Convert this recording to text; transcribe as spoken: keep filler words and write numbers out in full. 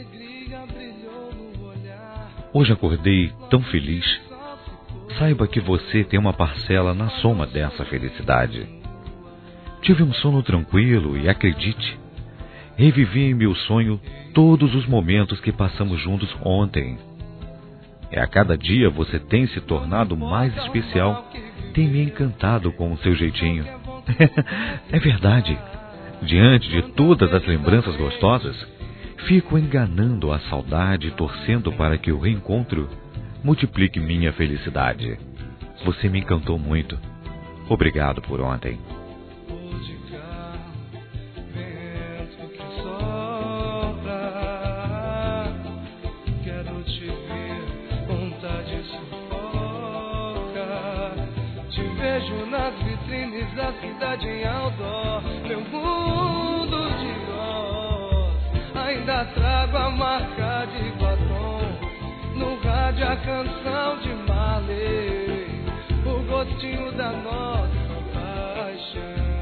Hoje acordei tão feliz. Saiba que você tem uma parcela na soma dessa felicidade. Tive um sono tranquilo e acredite, revivi em meu sonho todos os momentos que passamos juntos ontem. É a cada dia você tem se tornado mais especial, tem me encantado com o seu jeitinho. É verdade, diante de todas as lembranças gostosas, fico enganando a saudade, torcendo para que o reencontro multiplique minha felicidade. Você me encantou muito. Obrigado por ontem. Vejo nas vitrines da cidade em outdoor, meu mundo de Oz. Ainda trago a marca de batom, no rádio a canção de Marley, o gostinho da nossa paixão.